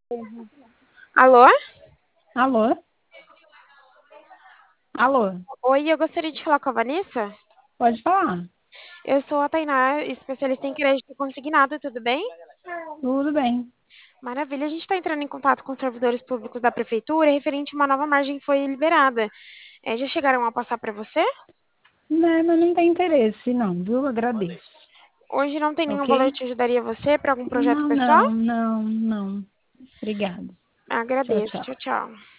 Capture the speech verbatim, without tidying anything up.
Alô? Alô? Alô? Oi, eu gostaria de falar com a Vanessa. Pode falar? Eu sou a Tainá, especialista em crédito consignado, tudo bem? Tudo bem. Maravilha, a gente está entrando em contato com os servidores públicos da prefeitura referente a uma nova margem que foi liberada. Eh, já chegaram a passar para você? Não, mas não tem interesse, não, viu? Agradeço. Hoje não tem nenhum Ok? valor que te ajudaria você para algum projeto Não, pessoal? não, não, não. Obrigada. Tchau, Agradeço, tchau. tchau, tchau.